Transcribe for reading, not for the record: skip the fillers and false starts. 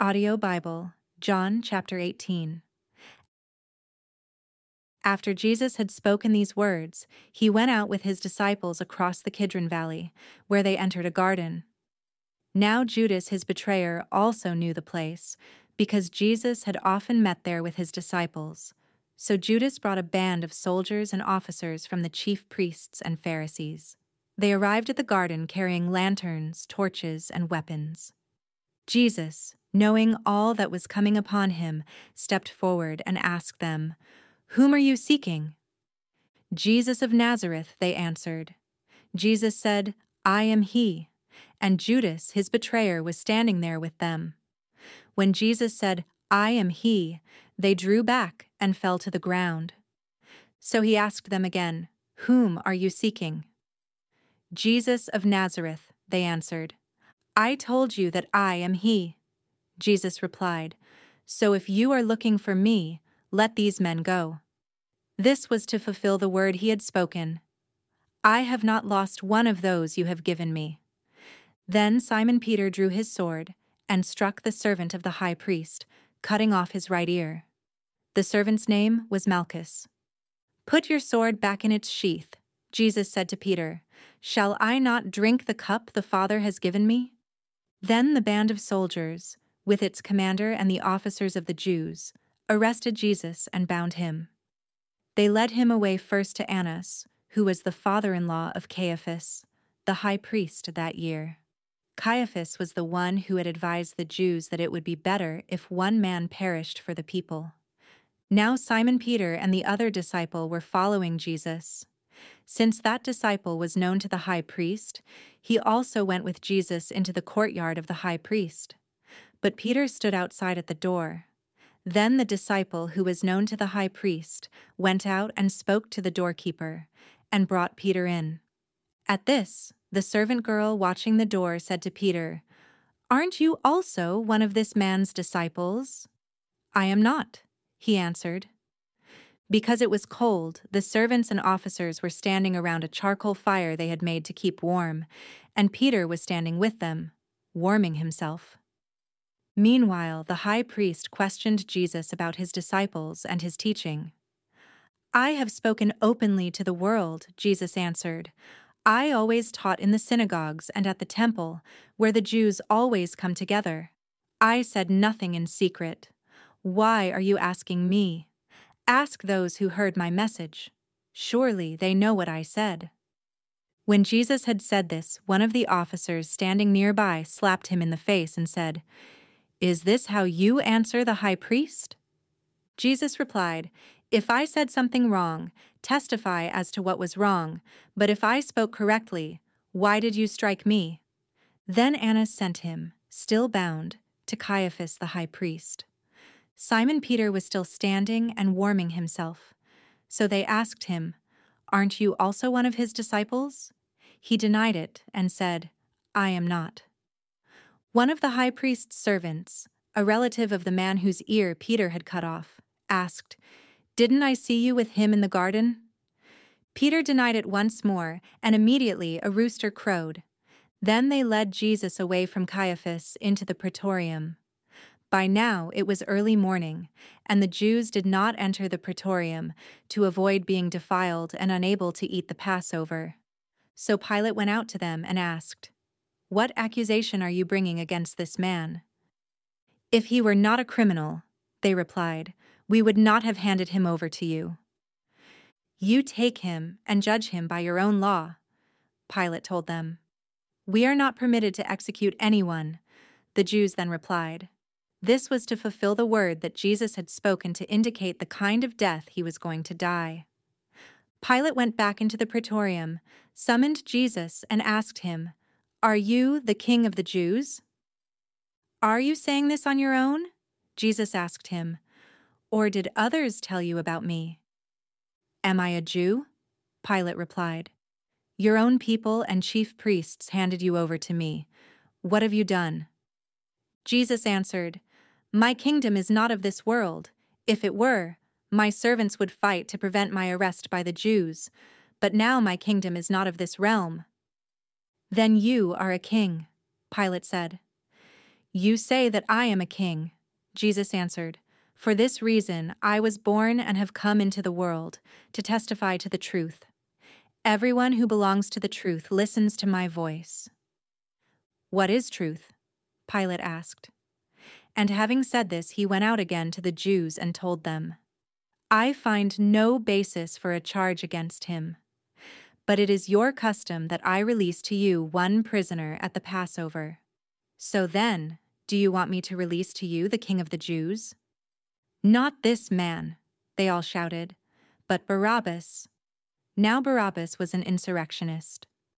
Audio Bible, John chapter 18. After Jesus had spoken these words, he went out with his disciples across the Kidron Valley, where they entered a garden. Now Judas, his betrayer, also knew the place, because Jesus had often met there with his disciples. So Judas brought a band of soldiers and officers from the chief priests and Pharisees. They arrived at the garden carrying lanterns, torches, and weapons. Jesus, knowing all that was coming upon him, stepped forward and asked them, "Whom are you seeking?" "Jesus of Nazareth," they answered. Jesus said, "I am he." And Judas, his betrayer, was standing there with them. When Jesus said, "I am he," they drew back and fell to the ground. So he asked them again, "Whom are you seeking?" "Jesus of Nazareth," they answered. "I told you that I am he." Jesus replied, "So if you are looking for me, let these men go." This was to fulfill the word he had spoken, "I have not lost one of those you have given me." Then Simon Peter drew his sword and struck the servant of the high priest, cutting off his right ear. The servant's name was Malchus. "Put your sword back in its sheath," Jesus said to Peter. "Shall I not drink the cup the Father has given me?" Then the band of soldiers, with its commander and the officers of the Jews, arrested Jesus and bound him. They led him away first to Annas, who was the father-in-law of Caiaphas, the high priest that year. Caiaphas was the one who had advised the Jews that it would be better if one man perished for the people. Now Simon Peter and the other disciple were following Jesus. Since that disciple was known to the high priest, he also went with Jesus into the courtyard of the high priest. But Peter stood outside at the door. Then the disciple who was known to the high priest went out and spoke to the doorkeeper, and brought Peter in. At this, the servant girl watching the door said to Peter, "Aren't you also one of this man's disciples?" "I am not," he answered. Because it was cold, the servants and officers were standing around a charcoal fire they had made to keep warm, and Peter was standing with them, warming himself. Meanwhile, the high priest questioned Jesus about his disciples and his teaching. "I have spoken openly to the world," Jesus answered. "I always taught in the synagogues and at the temple, where the Jews always come together. I said nothing in secret. Why are you asking me? Ask those who heard my message. Surely they know what I said." When Jesus had said this, one of the officers standing nearby slapped him in the face and said, "Is this how you answer the high priest?" Jesus replied, "If I said something wrong, testify as to what was wrong, but if I spoke correctly, why did you strike me?" Then Annas sent him, still bound, to Caiaphas the high priest. Simon Peter was still standing and warming himself. So they asked him, "Aren't you also one of his disciples?" He denied it and said, "I am not." One of the high priest's servants, a relative of the man whose ear Peter had cut off, asked, "Didn't I see you with him in the garden?" Peter denied it once more, and immediately a rooster crowed. Then they led Jesus away from Caiaphas into the praetorium. By now it was early morning, and the Jews did not enter the praetorium to avoid being defiled and unable to eat the Passover. So Pilate went out to them and asked, "What accusation are you bringing against this man?" "If he were not a criminal," they replied, "we would not have handed him over to you." "You take him and judge him by your own law," Pilate told them. "We are not permitted to execute anyone," the Jews then replied. This was to fulfill the word that Jesus had spoken to indicate the kind of death he was going to die. Pilate went back into the praetorium, summoned Jesus, and asked him, "Are you the king of the Jews?" "Are you saying this on your own?" Jesus asked him. "Or did others tell you about me?" "Am I a Jew?" Pilate replied. "Your own people and chief priests handed you over to me. What have you done?" Jesus answered, "My kingdom is not of this world. If it were, my servants would fight to prevent my arrest by the Jews, but now my kingdom is not of this realm." "Then you are a king," Pilate said. "You say that I am a king." Jesus answered, "For this reason I was born and have come into the world, to testify to the truth. Everyone who belongs to the truth listens to my voice." "What is truth?" Pilate asked. And having said this, he went out again to the Jews and told them, "I find no basis for a charge against him. But it is your custom that I release to you one prisoner at the Passover. So then, do you want me to release to you the King of the Jews?" "Not this man," they all shouted, "but Barabbas." Now Barabbas was an insurrectionist.